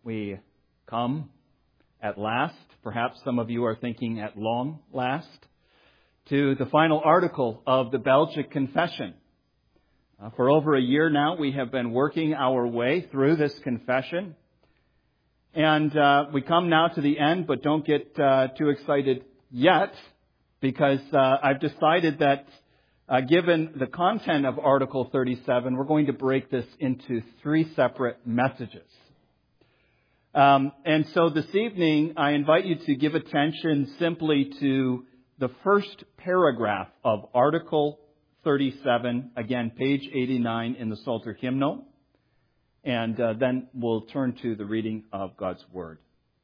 We come at last, perhaps some of you are thinking at long last, to the final article of the Belgic Confession. For over a year now, we have been working our way through this confession. And we come now to the end, but don't get too excited yet, because I've decided that given the content of Article 37, we're going to break this into three separate messages. And so this evening, I invite you to give attention simply to the first paragraph of Article 37, again, page 89 in the Psalter hymnal. And then we'll turn to the reading of God's Word.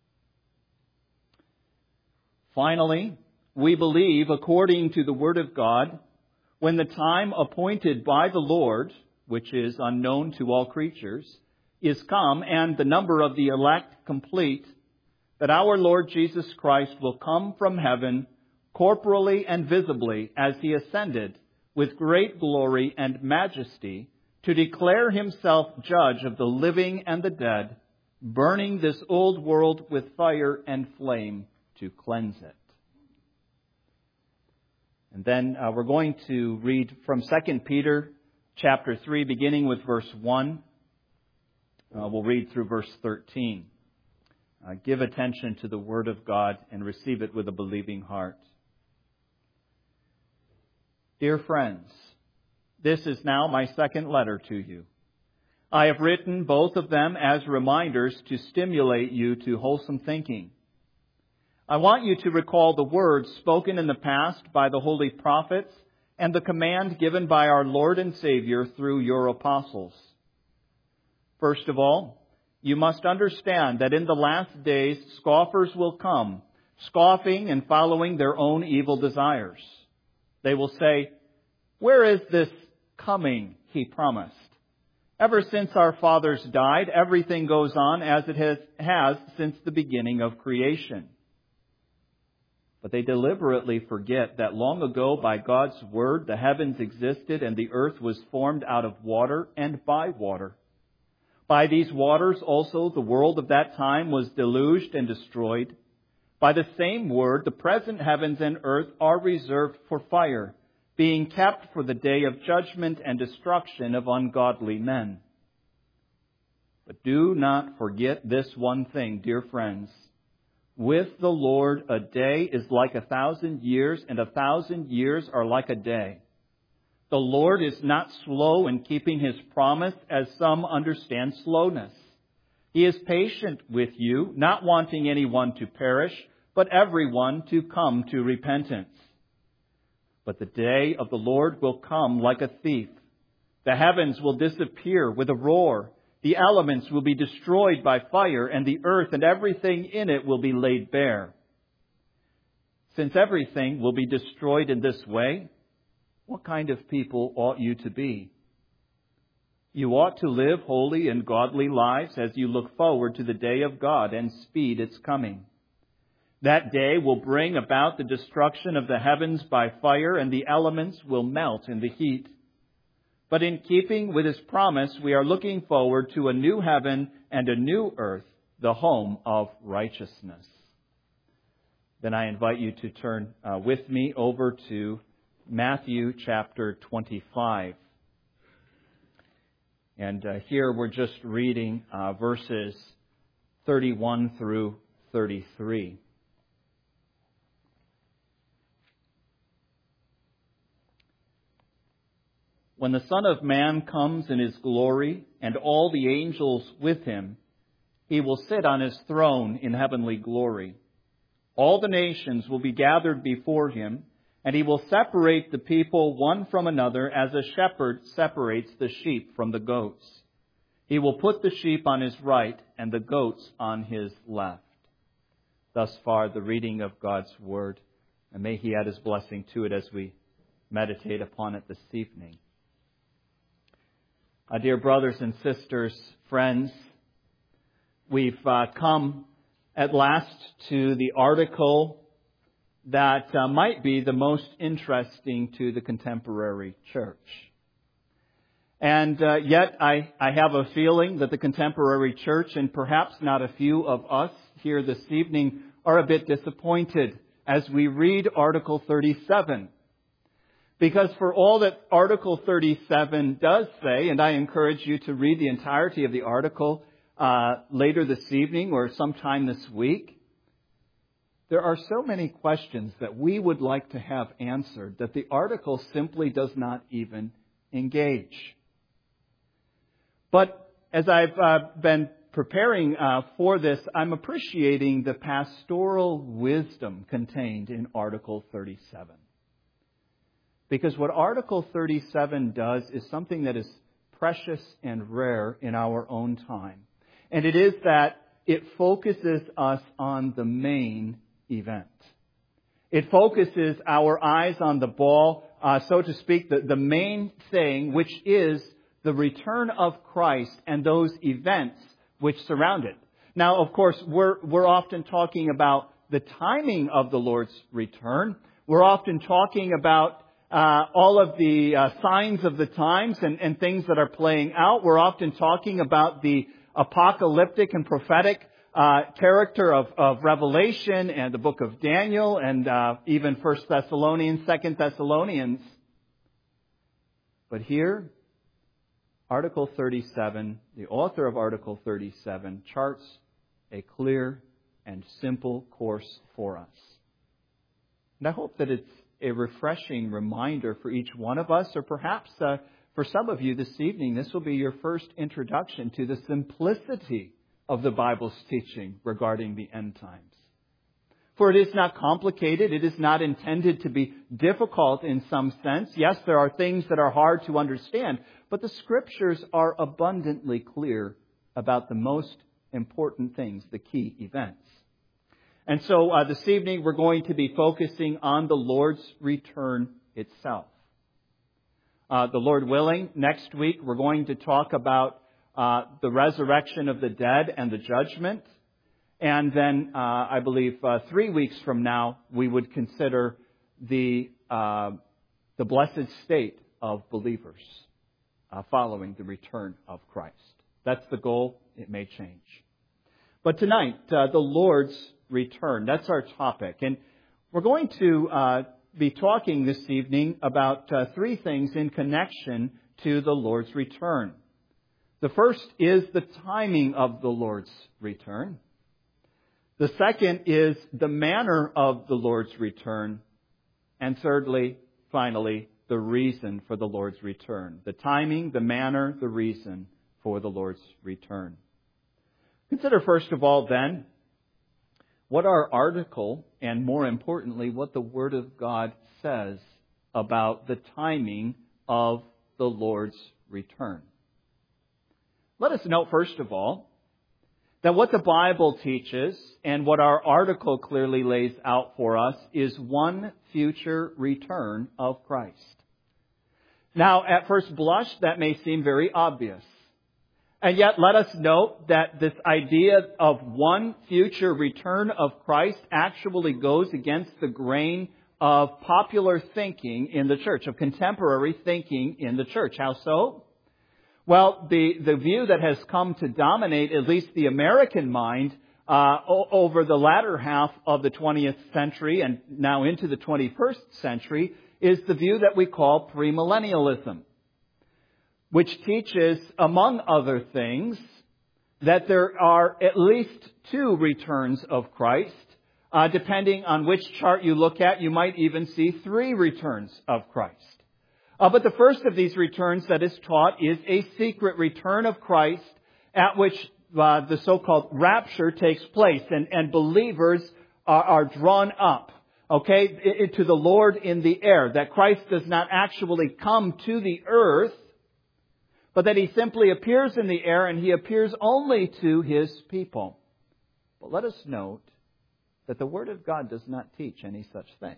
Finally, we believe, according to the Word of God, when the time appointed by the Lord, which is unknown to all creatures, is come, and the number of the elect complete, that our Lord Jesus Christ will come from heaven corporally and visibly as He ascended with great glory and majesty to declare Himself judge of the living and the dead, burning this old world with fire and flame to cleanse it. And then we're going to read from 2 Peter chapter 3, beginning with verse 1. We'll read through verse 13. Give attention to the Word of God and receive it with a believing heart. Dear friends, this is now my second letter to you. I have written both of them as reminders to stimulate you to wholesome thinking. I want you to recall the words spoken in the past by the holy prophets and the command given by our Lord and Savior through your apostles. First of all, you must understand that in the last days scoffers will come, scoffing and following their own evil desires. They will say, "Where is this coming He promised? Ever since our fathers died, everything goes on as it has since the beginning of creation." But they deliberately forget that long ago by God's word the heavens existed and the earth was formed out of water and by water. By these waters also the world of that time was deluged and destroyed. By the same word the present heavens and earth are reserved for fire, being kept for the day of judgment and destruction of ungodly men. But do not forget this one thing, dear friends. With the Lord, a day is like 1,000 years, and 1,000 years are like a day. The Lord is not slow in keeping His promise, as some understand slowness. He is patient with you, not wanting anyone to perish, but everyone to come to repentance. But the day of the Lord will come like a thief. The heavens will disappear with a roar. The elements will be destroyed by fire, and the earth and everything in it will be laid bare. Since everything will be destroyed in this way, what kind of people ought you to be? You ought to live holy and godly lives as you look forward to the day of God and speed its coming. That day will bring about the destruction of the heavens by fire, and the elements will melt in the heat. But in keeping with His promise, we are looking forward to a new heaven and a new earth, the home of righteousness. Then I invite you to turn with me over to Matthew chapter 25. And here we're just reading verses 31 through 33. When the Son of Man comes in His glory and all the angels with Him, He will sit on His throne in heavenly glory. All the nations will be gathered before Him, and He will separate the people one from another as a shepherd separates the sheep from the goats. He will put the sheep on His right and the goats on His left. Thus far, the reading of God's Word, and may He add His blessing to it as we meditate upon it this evening. Dear brothers and sisters, friends, we've come at last to the article that might be the most interesting to the contemporary church. And yet I have a feeling that the contemporary church, and perhaps not a few of us here this evening, are a bit disappointed as we read Article 37. Because for all that Article 37 does say, and I encourage you to read the entirety of the article later this evening or sometime this week, there are so many questions that we would like to have answered that the article simply does not even engage. But as I've been preparing for this, I'm appreciating the pastoral wisdom contained in Article 37. Because what Article 37 does is something that is precious and rare in our own time. And it is that it focuses us on the main event. It focuses our eyes on the ball, so to speak, the main thing, which is the return of Christ and those events which surround it. Now, of course, we're often talking about the timing of the Lord's return. We're often talking about all of the signs of the times and things that are playing out. We're often talking about the apocalyptic and prophetic character of Revelation and the book of Daniel and even 1 Thessalonians, 2 Thessalonians. But here, Article 37, the author of Article 37 charts a clear and simple course for us. And I hope that it's a refreshing reminder for each one of us, or perhaps for some of you this evening, this will be your first introduction to the simplicity of the Bible's teaching regarding the end times. For it is not complicated. It is not intended to be difficult in some sense. Yes, there are things that are hard to understand, but the Scriptures are abundantly clear about the most important things, the key events. And so this evening we're going to be focusing on the Lord's return itself. The Lord willing, next week we're going to talk about the resurrection of the dead and the judgment. And then I believe 3 weeks from now we would consider the blessed state of believers following the return of Christ. That's the goal. It may change. But tonight, the Lord's return. That's our topic. And we're going to be talking this evening about three things in connection to the Lord's return. The first is the timing of the Lord's return. The second is the manner of the Lord's return. And thirdly, finally, the reason for the Lord's return. The timing, the manner, the reason for the Lord's return. Consider first of all then what our article, and more importantly, what the Word of God says about the timing of the Lord's return. Let us note first of all that what the Bible teaches and what our article clearly lays out for us is one future return of Christ. Now, at first blush, that may seem very obvious. And yet, let us note that this idea of one future return of Christ actually goes against the grain of popular thinking in the church, of contemporary thinking in the church. How so? Well, the view that has come to dominate at least the American mind over the latter half of the 20th century and now into the 21st century is the view that we call premillennialism, which teaches, among other things, that there are at least two returns of Christ. Depending on which chart you look at, you might even see three returns of Christ. But the first of these returns that is taught is a secret return of Christ at which the so-called rapture takes place and believers are drawn up, to the Lord in the air. That Christ does not actually come to the earth, but that He simply appears in the air and He appears only to His people. But let us note that the Word of God does not teach any such thing.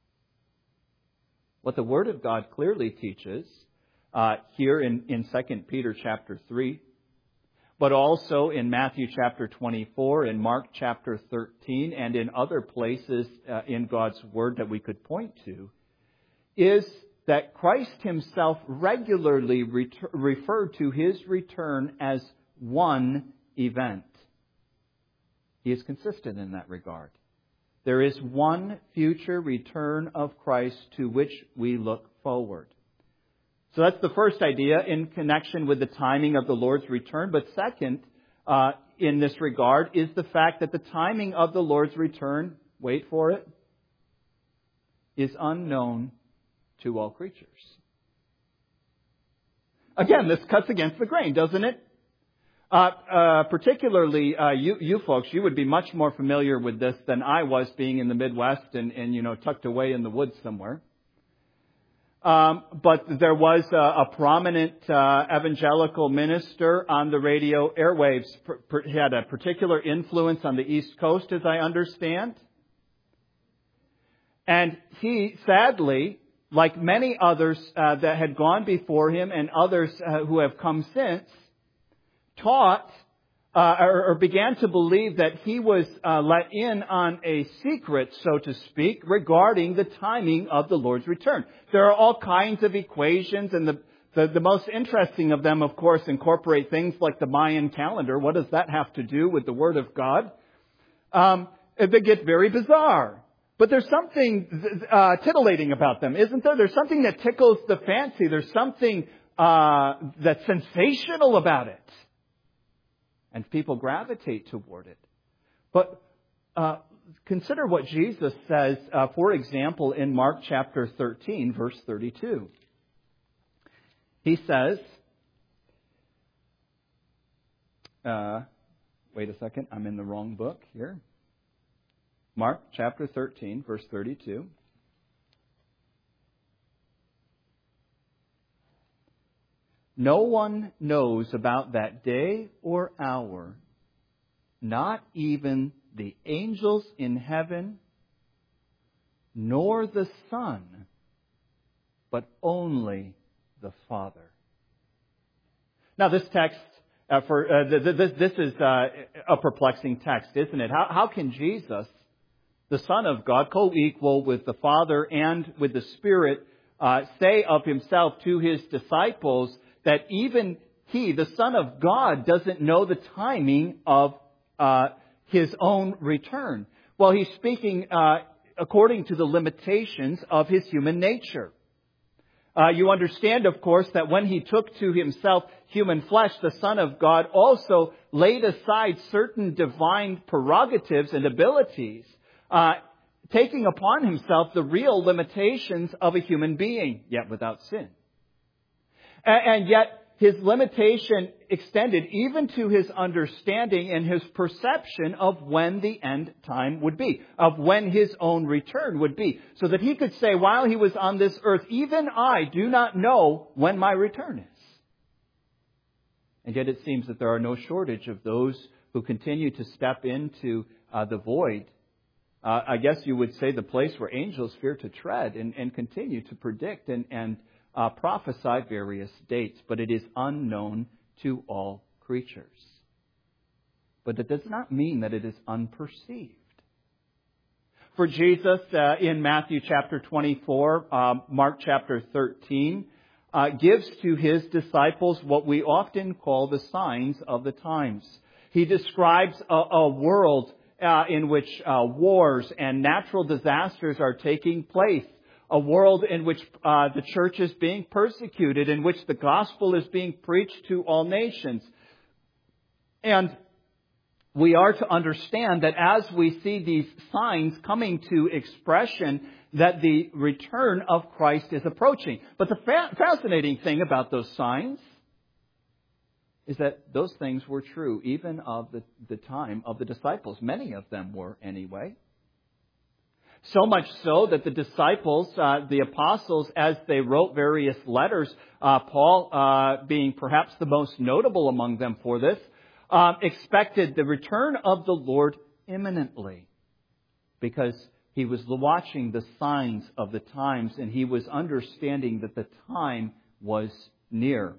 What the Word of God clearly teaches here in 2 Peter chapter 3, but also in Matthew chapter 24, in Mark chapter 13, and in other places in God's Word that we could point to, is that Christ himself regularly referred to his return as one event. He is consistent in that regard. There is one future return of Christ to which we look forward. So that's the first idea in connection with the timing of the Lord's return. But second, in this regard, is the fact that the timing of the Lord's return, wait for it, is unknown to all creatures. Again, this cuts against the grain, doesn't it? Particularly you folks, you would be much more familiar with this than I was, being in the Midwest and tucked away in the woods somewhere. But there was a prominent evangelical minister on the radio airwaves. He had a particular influence on the East Coast, as I understand. And he, sadly, like many others that had gone before him and others who have come since, taught or began to believe that he was let in on a secret, so to speak, regarding the timing of the Lord's return. There are all kinds of equations, and the most interesting of them, of course, incorporate things like the Mayan calendar. What does that have to do with the Word of God? They get very bizarre. But there's something titillating about them, isn't there? There's something that tickles the fancy. There's something that's sensational about it. And people gravitate toward it. But consider what Jesus says, for example, in Mark chapter 13, verse 32. He says, wait a second, I'm in the wrong book here. Mark chapter 13, verse 32. No one knows about that day or hour, not even the angels in heaven, nor the Son, but only the Father. Now, this text, this is a perplexing text, isn't it? How can Jesus, the Son of God, co-equal with the Father and with the Spirit, say of himself to his disciples that even he, the Son of God, doesn't know the timing of his own return? Well, he's speaking according to the limitations of his human nature. You understand, of course, that when he took to himself human flesh, the Son of God also laid aside certain divine prerogatives and abilities, taking upon himself the real limitations of a human being, yet without sin. And yet his limitation extended even to his understanding and his perception of when the end time would be, of when his own return would be, so that he could say while he was on this earth, even I do not know when my return is. And yet it seems that there are no shortage of those who continue to step into the void. I guess you would say the place where angels fear to tread, and continue to predict and prophesy various dates, but it is unknown to all creatures. But it does not mean that it is unperceived. For Jesus, in Matthew chapter 24, Mark chapter 13, gives to his disciples what we often call the signs of the times. He describes a world in which wars and natural disasters are taking place. A world in which the church is being persecuted, in which the gospel is being preached to all nations. And we are to understand that as we see these signs coming to expression, that the return of Christ is approaching. But the fascinating thing about those signs is that those things were true even of the time of the disciples. Many of them were anyway. So much so that the disciples, the apostles, as they wrote various letters, Paul being perhaps the most notable among them for this, expected the return of the Lord imminently, because he was watching the signs of the times and he was understanding that the time was near.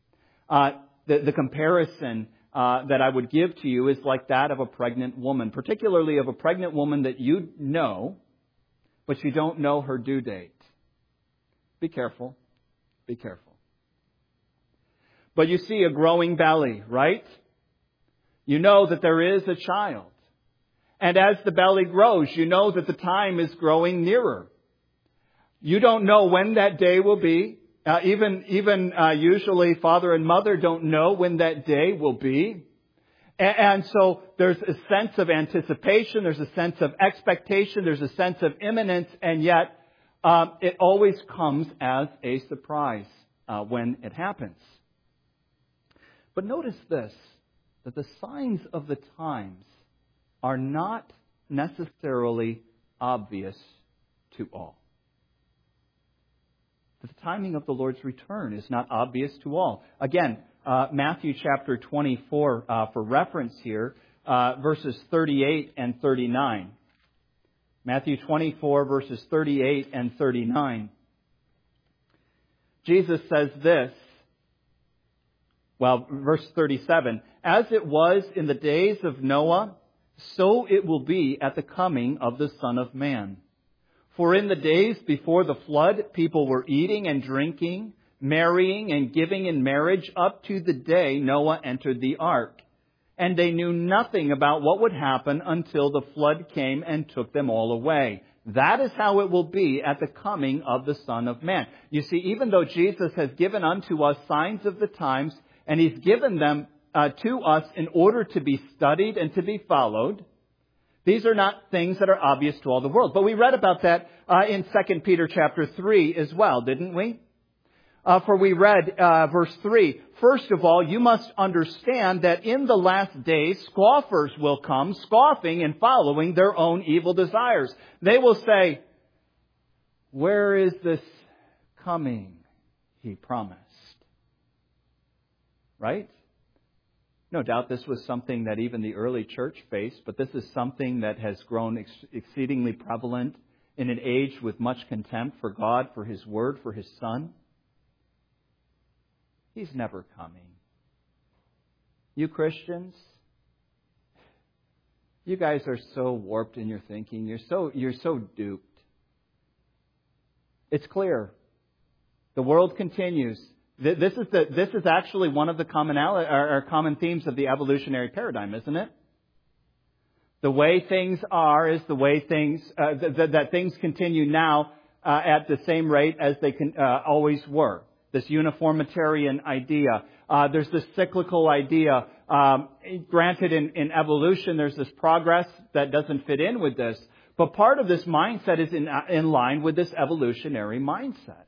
The comparison that I would give to you is like that of a pregnant woman, particularly of a pregnant woman that you know, but you don't know her due date. Be careful. Be careful. But you see a growing belly, right? You know that there is a child. And as the belly grows, you know that the time is growing nearer. You don't know when that day will be. Even usually father and mother don't know when that day will be. And so there's a sense of anticipation, there's a sense of expectation, there's a sense of imminence, and yet it always comes as a surprise when it happens. But notice this, that the signs of the times are not necessarily obvious to all. The timing of the Lord's return is not obvious to all. Again, Matthew chapter 24, for reference here, verses 38 and 39. Matthew 24, verses 38 and 39. Jesus says this, verse 37, "As it was in the days of Noah, so it will be at the coming of the Son of Man. For in the days before the flood, people were eating and drinking, marrying and giving in marriage up to the day Noah entered the ark. And they knew nothing about what would happen until the flood came and took them all away. That is how it will be at the coming of the Son of Man." You see, even though Jesus has given unto us signs of the times, and He's given them to us in order to be studied and to be followed, these are not things that are obvious to all the world. But we read about that in 2 Peter chapter 3 as well, didn't we? For we read verse 3, "First of all, you must understand that in the last days scoffers will come, scoffing and following their own evil desires. They will say, 'Where is this coming He promised?'" Right? No doubt this was something that even the early church faced, but this is something that has grown exceedingly prevalent in an age with much contempt for God, for His Word, for His Son. He's never coming. You Christians, you guys are so warped in your thinking. You're so duped. It's clear. The world continues. This is actually one of the common themes of the evolutionary paradigm, isn't it? The way things are is the way that things continue now at the same rate as they always were. This uniformitarian idea. There's this cyclical idea. Granted, in evolution, there's this progress that doesn't fit in with this. But part of this mindset is in line with this evolutionary mindset.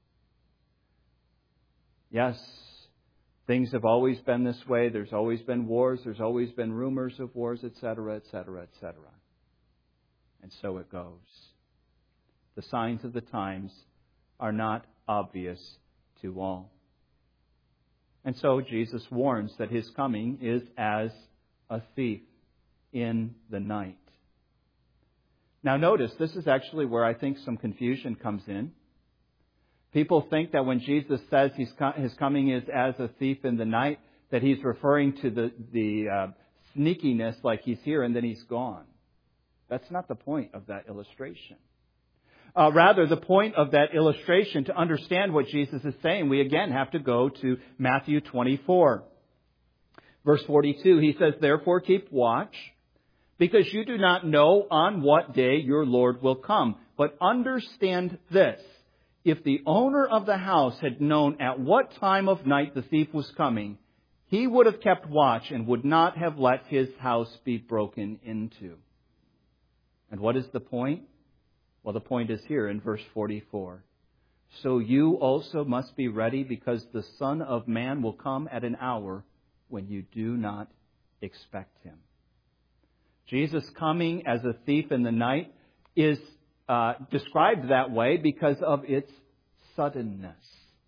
Yes, things have always been this way. There's always been wars. There's always been rumors of wars, etc., etc., etc. And so it goes. The signs of the times are not obvious to all. And so Jesus warns that His coming is as a thief in the night. Now notice, this is actually where I think some confusion comes in. People think that when Jesus says His coming is as a thief in the night, that He's referring to the sneakiness, like He's here and then He's gone. That's not the point of that illustration. Rather, the point of that illustration, to understand what Jesus is saying, we again have to go to Matthew 24. Verse 42, He says, "Therefore keep watch, because you do not know on what day your Lord will come. But understand this. If the owner of the house had known at what time of night the thief was coming, he would have kept watch and would not have let his house be broken into." And what is the point? Well, the point is here in verse 44. "So you also must be ready, because the Son of Man will come at an hour when you do not expect Him." Jesus coming as a thief in the night is described that way because of its suddenness.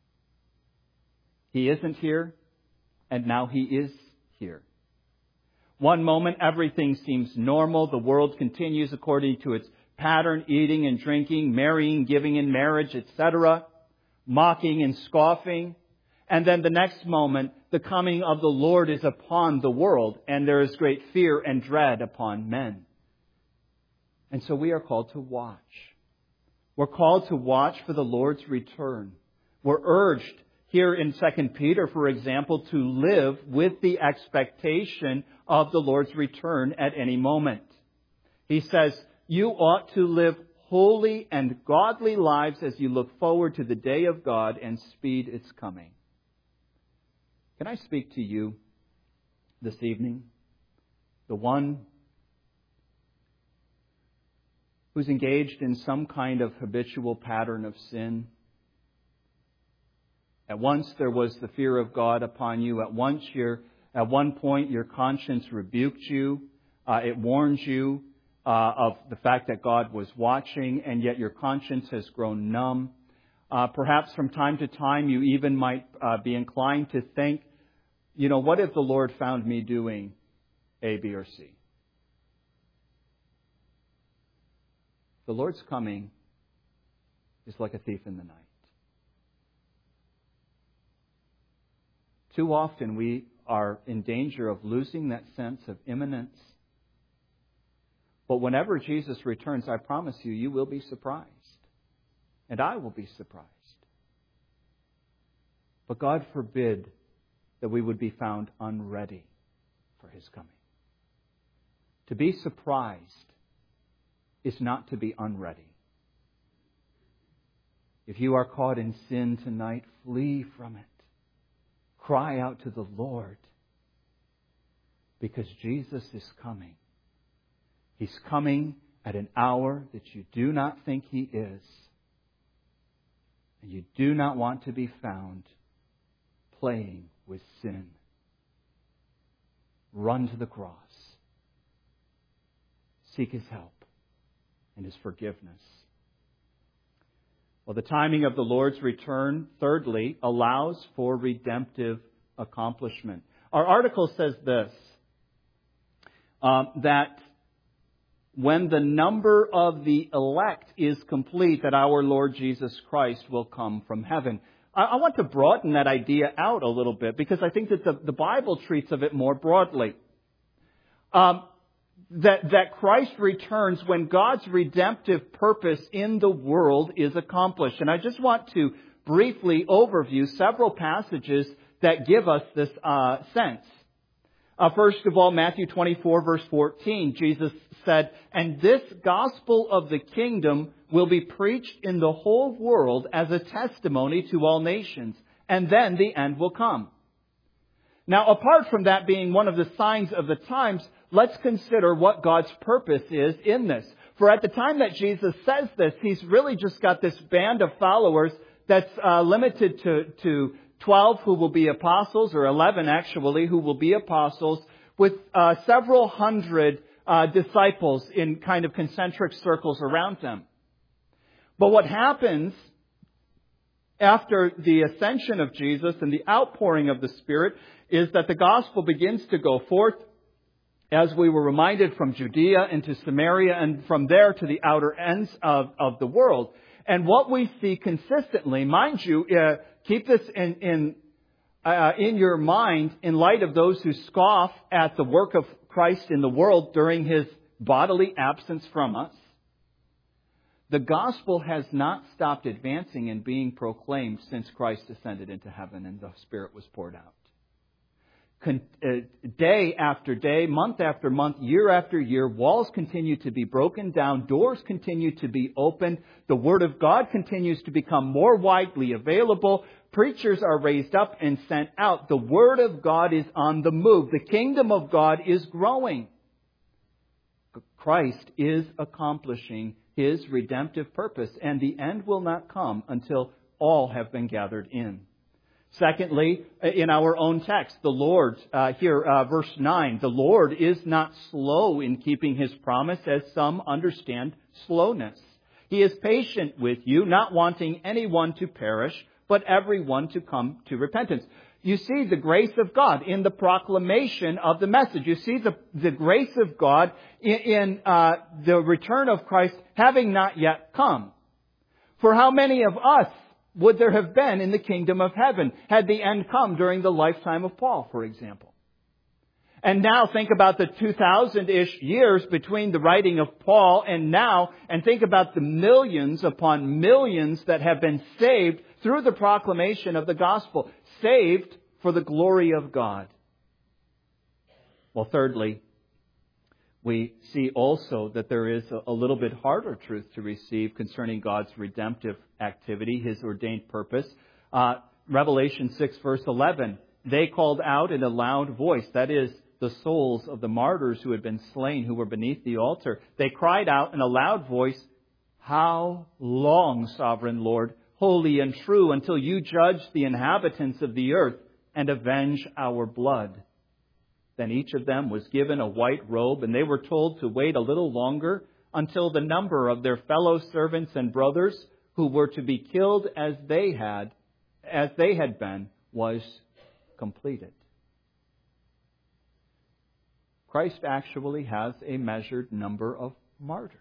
He isn't here, and now He is here. One moment, everything seems normal. The world continues according to its pattern, eating and drinking, marrying, giving in marriage, etc., mocking and scoffing. And then the next moment, the coming of the Lord is upon the world, and there is great fear and dread upon men. And so we are called to watch. We're called to watch for the Lord's return. We're urged here in 2 Peter, for example, to live with the expectation of the Lord's return at any moment. He says, you ought to live holy and godly lives as you look forward to the day of God and speed its coming. Can I speak to you this evening? The one who's engaged in some kind of habitual pattern of sin. At once there was the fear of God upon you. At one point your conscience rebuked you. It warned you of the fact that God was watching, and yet your conscience has grown numb. Perhaps from time to time you even might be inclined to think, what if the Lord found me doing A, B, or C? The Lord's coming is like a thief in the night. Too often we are in danger of losing that sense of imminence. But whenever Jesus returns, I promise you, you will be surprised. And I will be surprised. But God forbid that we would be found unready for His coming. To be surprised is not to be unready. If you are caught in sin tonight, flee from it. Cry out to the Lord, because Jesus is coming. He's coming at an hour that you do not think He is. And you do not want to be found playing with sin. Run to the cross. Seek His help and His forgiveness. Well, the timing of the Lord's return, thirdly, allows for redemptive accomplishment. Our article says this, that when the number of the elect is complete, that our Lord Jesus Christ will come from heaven. I want to broaden that idea out a little bit, because I think that the Bible treats of it more broadly. That Christ returns when God's redemptive purpose in the world is accomplished. And I just want to briefly overview several passages that give us this sense. First of all, Matthew 24, verse 14, Jesus said, "And this gospel of the kingdom will be preached in the whole world as a testimony to all nations, and then the end will come." Now, apart from that being one of the signs of the times, let's consider what God's purpose is in this. For at the time that Jesus says this, He's really just got this band of followers that's limited to 12 who will be apostles, or 11 actually, who will be apostles, with several hundred disciples in kind of concentric circles around them. But what happens after the ascension of Jesus and the outpouring of the Spirit is that the gospel begins to go forth, as we were reminded, from Judea into Samaria, and from there to the outer ends of the world. And what we see consistently, mind you, keep this in your mind in light of those who scoff at the work of Christ in the world during His bodily absence from us. The gospel has not stopped advancing and being proclaimed since Christ ascended into heaven and the Spirit was poured out. Day after day, month after month, year after year, walls continue to be broken down, doors continue to be opened, the Word of God continues to become more widely available, preachers are raised up and sent out. The Word of God is on the move. The kingdom of God is growing. Christ is accomplishing His redemptive purpose, and the end will not come until all have been gathered in. Secondly, in our own text, the Lord, verse 9, the Lord is not slow in keeping His promise, as some understand slowness. He is patient with you, not wanting anyone to perish, but everyone to come to repentance. You see the grace of God in the proclamation of the message. You see the grace of God in the return of Christ having not yet come. For how many of us would there have been in the kingdom of heaven had the end come during the lifetime of Paul, for example? And now think about the 2,000-ish years between the writing of Paul and now, and think about the millions upon millions that have been saved through the proclamation of the gospel. Saved for the glory of God. Well, thirdly, we see also that there is a little bit harder truth to receive concerning God's redemptive activity, His ordained purpose. Revelation 6 verse 11, they called out in a loud voice, that is, the souls of the martyrs who had been slain, who were beneath the altar. They cried out in a loud voice, "How long, sovereign Lord, holy and true, until you judge the inhabitants of the earth and avenge our blood?" Then each of them was given a white robe, and they were told to wait a little longer until the number of their fellow servants and brothers who were to be killed as they had been was completed. Christ actually has a measured number of martyrs.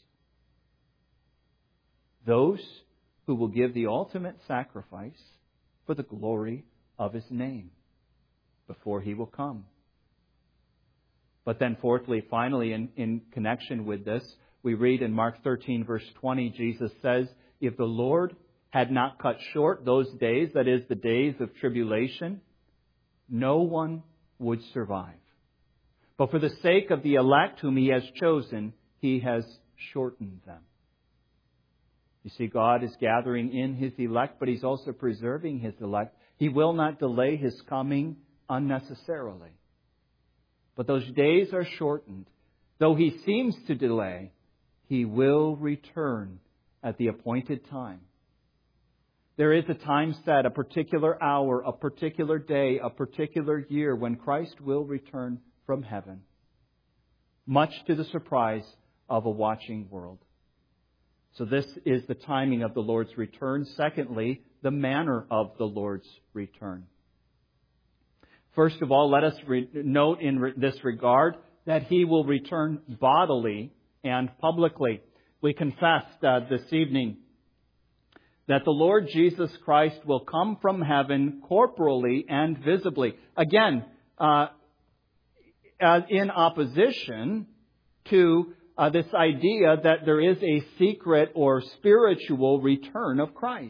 Those who will give the ultimate sacrifice for the glory of His name before He will come. But then fourthly, finally, in connection with this, we read in Mark 13 verse 20, Jesus says, if the Lord had not cut short those days, that is, the days of tribulation, no one would survive. But for the sake of the elect whom He has chosen, He has shortened them. You see, God is gathering in His elect, but He's also preserving His elect. He will not delay His coming unnecessarily. But those days are shortened. Though He seems to delay, He will return at the appointed time. There is a time set, a particular hour, a particular day, a particular year when Christ will return from heaven, much to the surprise of a watching world. So this is the timing of the Lord's return. Secondly, the manner of the Lord's return. First of all, let us note in this regard that He will return bodily and publicly. We confessed this evening that the Lord Jesus Christ will come from heaven corporally and visibly. Again, in opposition to this idea that there is a secret or spiritual return of Christ.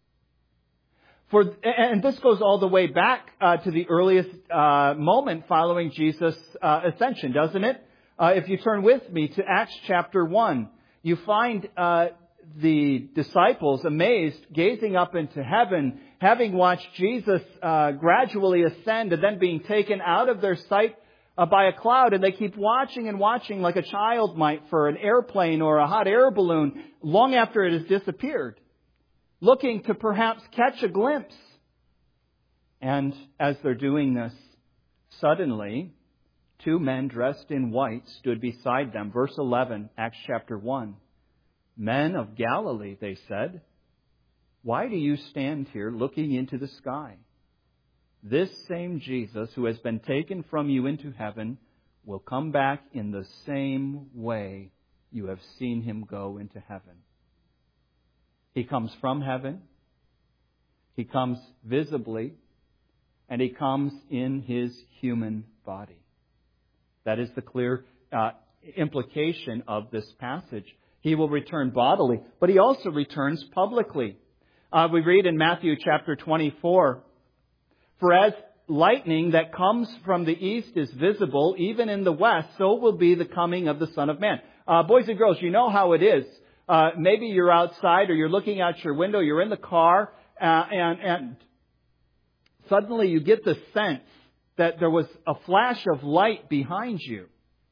And this goes all the way back to the earliest moment following Jesus' ascension, doesn't it? If you turn with me to Acts chapter 1, you find the disciples amazed, gazing up into heaven, having watched Jesus gradually ascend and then being taken out of their sight by a cloud. And they keep watching and watching like a child might for an airplane or a hot air balloon long after it has disappeared, looking to perhaps catch a glimpse. And as they're doing this, suddenly, two men dressed in white stood beside them. Verse 11, Acts chapter 1. Men of Galilee, they said, why do you stand here looking into the sky? This same Jesus who has been taken from you into heaven will come back in the same way you have seen Him go into heaven. He comes from heaven. He comes visibly. And He comes in His human body. That is the clear implication of this passage. He will return bodily, but He also returns publicly. We read in Matthew chapter 24, for as lightning that comes from the east is visible, even in the west, so will be the coming of the Son of Man. Boys and girls, you know how it is. Maybe you're outside or you're looking out your window, you're in the car, and suddenly you get the sense that there was a flash of light behind you.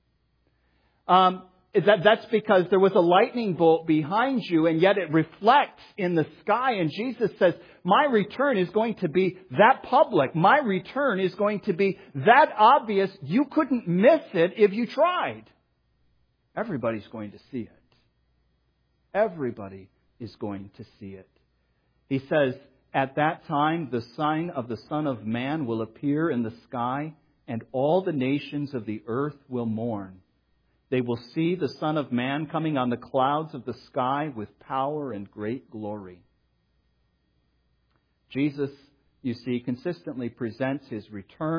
That's because there was a lightning bolt behind you, and yet it reflects in the sky. And Jesus says, my return is going to be that public. My return is going to be that obvious. You couldn't miss it if you tried. Everybody's going to see it. Everybody is going to see it. He says, at that time, the sign of the Son of Man will appear in the sky, and all the nations of the earth will mourn. They will see the Son of Man coming on the clouds of the sky with power and great glory. Jesus, you see, consistently presents His return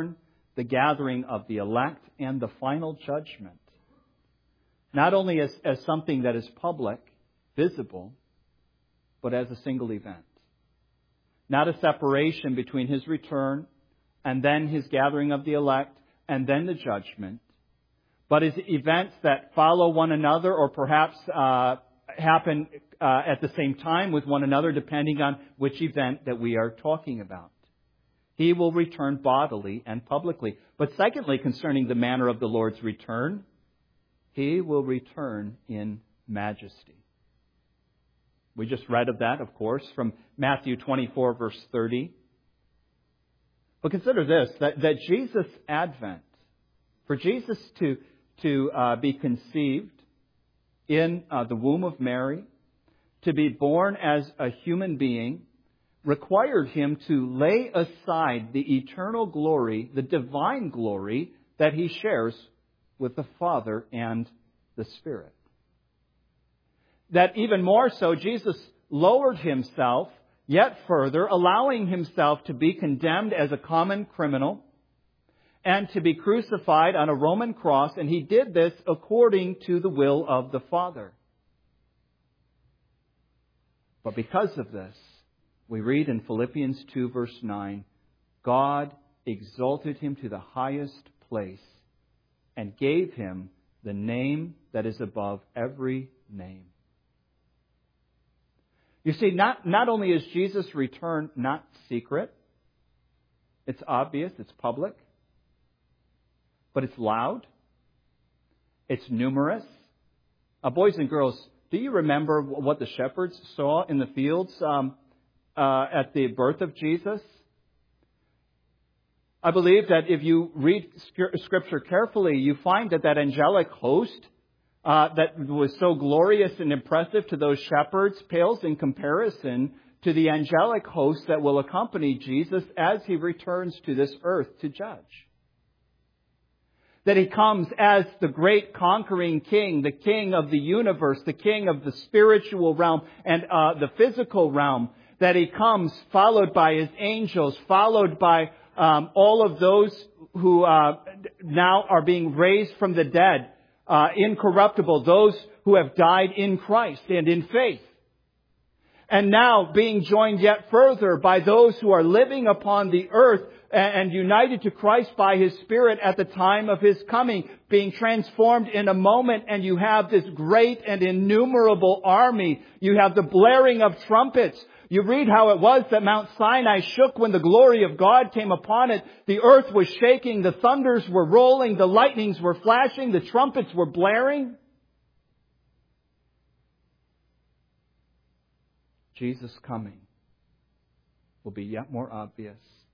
the gathering of the elect and the final judgment. Not only as something that is public, visible, but as a single event. Not a separation between His return and then His gathering of the elect and then the judgment, but as events that follow one another or perhaps happen at the same time with one another, depending on which event that we are talking about. He will return bodily and publicly. But secondly, concerning the manner of the Lord's return, He will return in majesty. We just read of that, of course, from Matthew 24, verse 30. But consider this, that Jesus' advent, for Jesus to be conceived in the womb of Mary, to be born as a human being, required Him to lay aside the eternal glory, the divine glory that He shares with the Father and the Spirit. That even more so, Jesus lowered Himself yet further, allowing Himself to be condemned as a common criminal and to be crucified on a Roman cross, and He did this according to the will of the Father. But because of this, we read in Philippians 2, verse 9, God exalted Him to the highest place and gave Him the name that is above every name. You see, not only is Jesus' return not secret, it's obvious, it's public, but it's loud, it's numerous. Boys and girls, do you remember what the shepherds saw in the fields at the birth of Jesus? I believe that if you read Scripture carefully, you find that angelic host that was so glorious and impressive to those shepherds pales in comparison to the angelic host that will accompany Jesus as He returns to this earth to judge. That He comes as the great conquering King, the King of the universe, the King of the spiritual realm and the physical realm. That He comes followed by His angels, followed by all of those who now are being raised from the dead, incorruptible, those who have died in Christ and in faith. And now being joined yet further by those who are living upon the earth and united to Christ by His Spirit at the time of His coming, being transformed in a moment, and you have this great and innumerable army. You have the blaring of trumpets. You read how it was that Mount Sinai shook when the glory of God came upon it. The earth was shaking, the thunders were rolling, the lightnings were flashing, the trumpets were blaring. Jesus' coming will be yet more obvious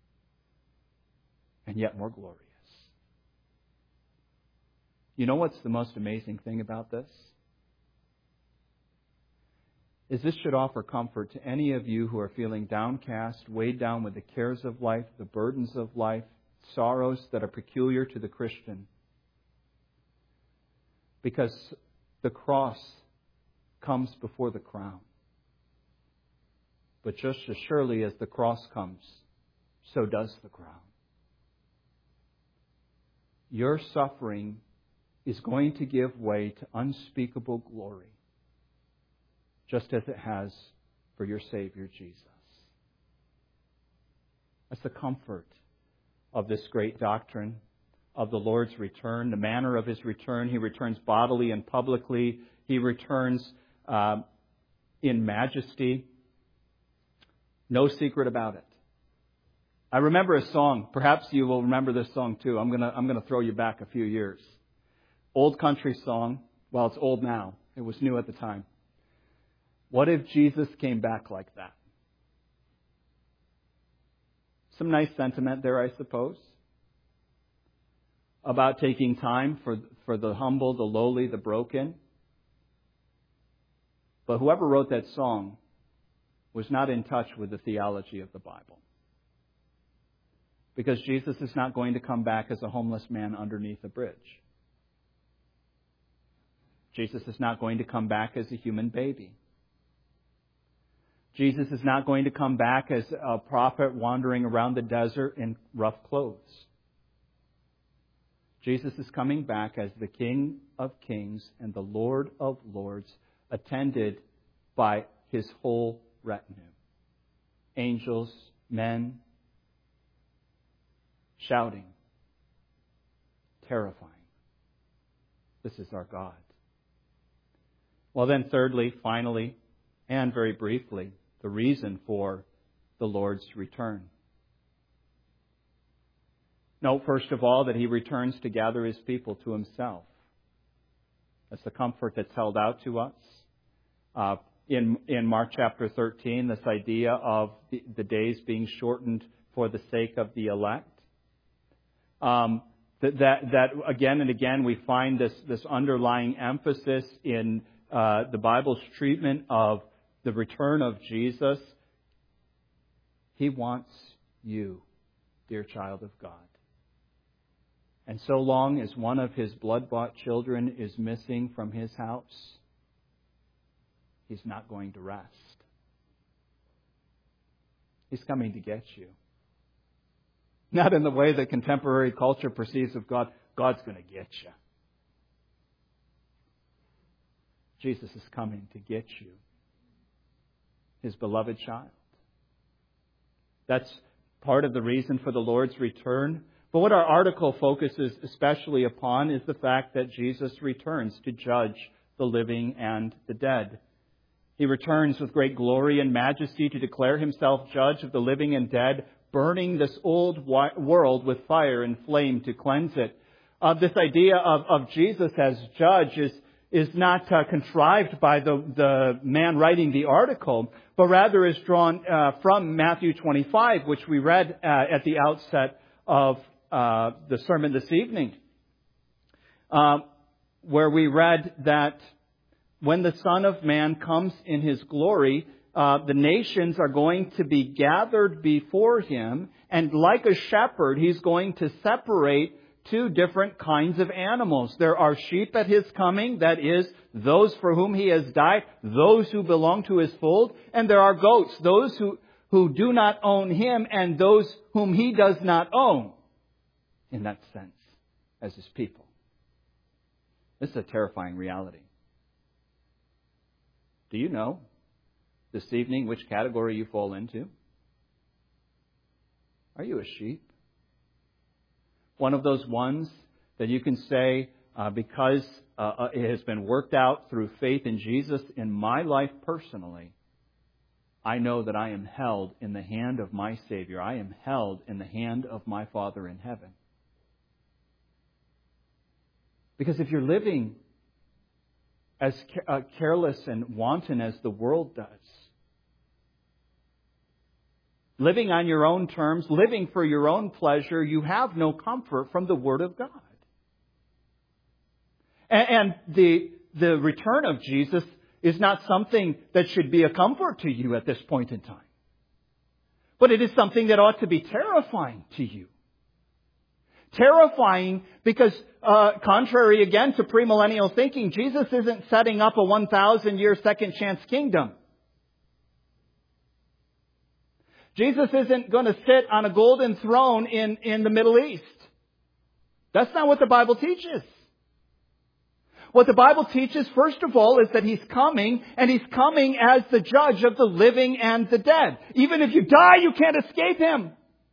and yet more glorious. You know what's the most amazing thing about this? Is this should offer comfort to any of you who are feeling downcast, weighed down with the cares of life, the burdens of life, sorrows that are peculiar to the Christian. Because the cross comes before the crown. But just as surely as the cross comes, so does the crown. Your suffering is going to give way to unspeakable glory, just as it has for your Savior Jesus. That's the comfort of this great doctrine of the Lord's return, the manner of His return. He returns bodily and publicly. He returns in majesty. No secret about it. I remember a song. Perhaps you will remember this song too. I'm gonna throw you back a few years. Old country song. Well, it's old now. It was new at the time. What if Jesus came back like that? Some nice sentiment there, I suppose, about taking time for the humble, the lowly, the broken. But whoever wrote that song was not in touch with the theology of the Bible. Because Jesus is not going to come back as a homeless man underneath a bridge. Jesus is not going to come back as a human baby. Jesus is not going to come back as a prophet wandering around the desert in rough clothes. Jesus is coming back as the King of Kings and the Lord of Lords, attended by His whole retinue. Angels, men, shouting, terrifying. This is our God. Well then, thirdly, finally, and very briefly, the reason for the Lord's return. Note, first of all, that He returns to gather His people to Himself. That's the comfort that's held out to us. In Mark chapter 13, this idea of the days being shortened for the sake of the elect. That again and again we find this underlying emphasis in the Bible's treatment of the return of Jesus. He wants you, dear child of God. And so long as one of His blood-bought children is missing from His house, He's not going to rest. He's coming to get you. Not in the way that contemporary culture perceives of God. God's going to get you. Jesus is coming to get you, His beloved child. That's part of the reason for the Lord's return. But what our article focuses especially upon is the fact that Jesus returns to judge the living and the dead. He returns with great glory and majesty to declare Himself judge of the living and dead, burning this old world with fire and flame to cleanse it. This idea of Jesus as judge is not contrived by the man writing the article, but rather is drawn from Matthew 25, which we read at the outset of the sermon this evening, where we read that when the Son of Man comes in His glory, the nations are going to be gathered before Him, and like a shepherd, He's going to separate two different kinds of animals. There are sheep at His coming, that is, those for whom He has died, those who belong to His fold, and there are goats, those who do not own Him, and those whom He does not own, in that sense, as His people. This is a terrifying reality. Do you know this evening which category you fall into? Are you a sheep? One of those ones that you can say, because it has been worked out through faith in Jesus in my life personally, I know that I am held in the hand of my Savior. I am held in the hand of my Father in heaven. Because if you're living as careless and wanton as the world does, living on your own terms, living for your own pleasure, you have no comfort from the Word of God. And the return of Jesus is not something that should be a comfort to you at this point in time. But it is something that ought to be terrifying to you. Terrifying because, contrary again to premillennial thinking, Jesus isn't setting up a 1,000-year second chance kingdom. Jesus isn't going to sit on a golden throne in the Middle East. That's not what the Bible teaches. What the Bible teaches, first of all, is that He's coming, and He's coming as the judge of the living and the dead. Even if you die, you can't escape Him.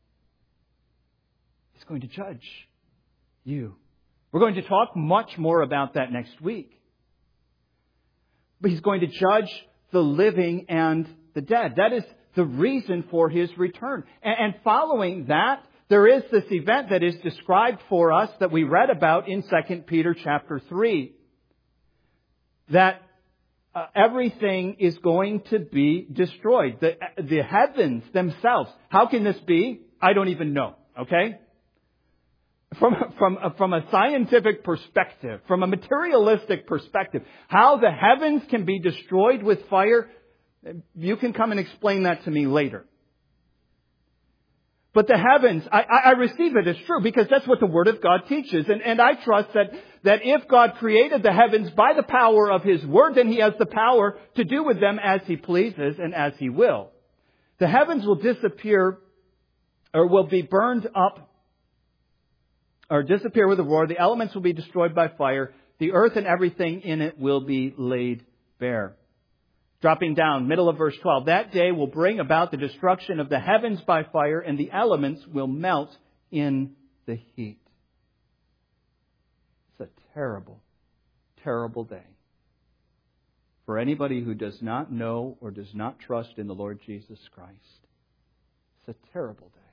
He's going to judge you. We're going to talk much more about that next week. But He's going to judge the living and the dead. That is the reason for His return. And following that, there is this event that is described for us that we read about in 2 Peter chapter 3. That everything is going to be destroyed. The heavens themselves. How can this be? I don't even know. Okay? From a scientific perspective, from a materialistic perspective, how the heavens can be destroyed with fire, you can come and explain that to me later. But the heavens, I receive it as true because that's what the Word of God teaches. And I trust that if God created the heavens by the power of His Word, then He has the power to do with them as He pleases and as He will. The heavens will disappear or will be burned up or disappear with a roar. The elements will be destroyed by fire. The earth and everything in it will be laid bare. Dropping down, middle of verse 12. That day will bring about the destruction of the heavens by fire, and the elements will melt in the heat. It's a terrible, terrible day for anybody who does not know or does not trust in the Lord Jesus Christ. It's a terrible day.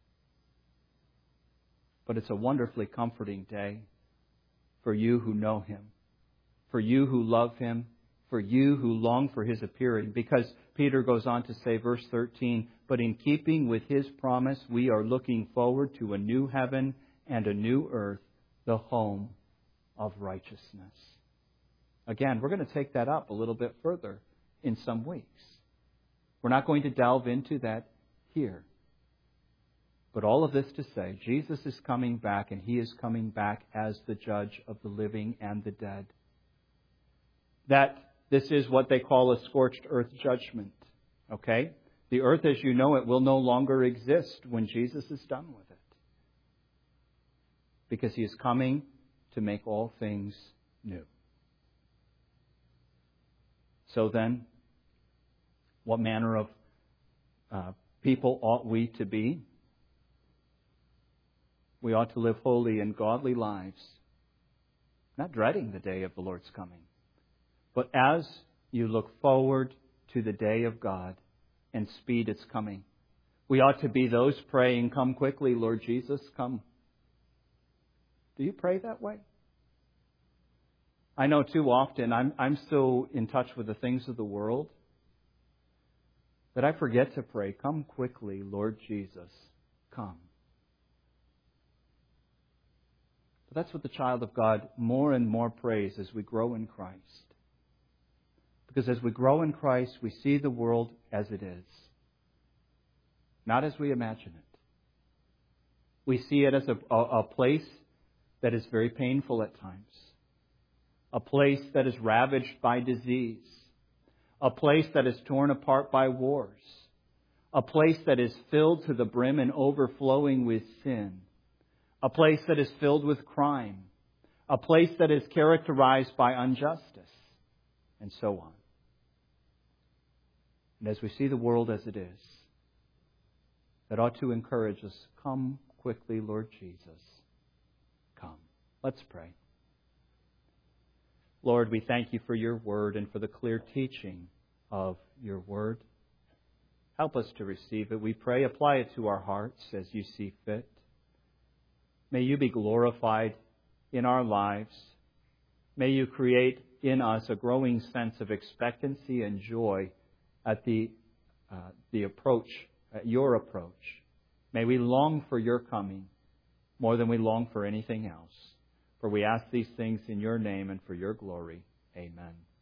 But it's a wonderfully comforting day for you who know Him, for you who love Him, for you who long for His appearing. Because Peter goes on to say, verse 13, but in keeping with His promise, we are looking forward to a new heaven and a new earth, the home of righteousness. Again, we're going to take that up a little bit further in some weeks. We're not going to delve into that here. But all of this to say, Jesus is coming back, and He is coming back as the judge of the living and the dead. That this is what they call a scorched earth judgment. Okay? The earth as you know it will no longer exist when Jesus is done with it. Because He is coming to make all things new. So then, what manner of people ought we to be? We ought to live holy and godly lives, not dreading the day of the Lord's coming, but as you look forward to the day of God and speed its coming. We ought to be those praying, come quickly, Lord Jesus, come. Do you pray that way? I know too often I'm so in touch with the things of the world that I forget to pray, come quickly, Lord Jesus, come. But that's what the child of God more and more prays as we grow in Christ. Because as we grow in Christ, we see the world as it is, not as we imagine it. We see it as a place that is very painful at times. A place that is ravaged by disease. A place that is torn apart by wars. A place that is filled to the brim and overflowing with sin. A place that is filled with crime. A place that is characterized by injustice. And so on. And as we see the world as it is, that ought to encourage us, come quickly, Lord Jesus. Come. Let's pray. Lord, we thank You for Your word and for the clear teaching of Your word. Help us to receive it. We pray, apply it to our hearts as You see fit. May You be glorified in our lives. May You create in us a growing sense of expectancy and joy at the approach, at Your approach. May we long for Your coming more than we long for anything else. For we ask these things in Your name and for Your glory. Amen.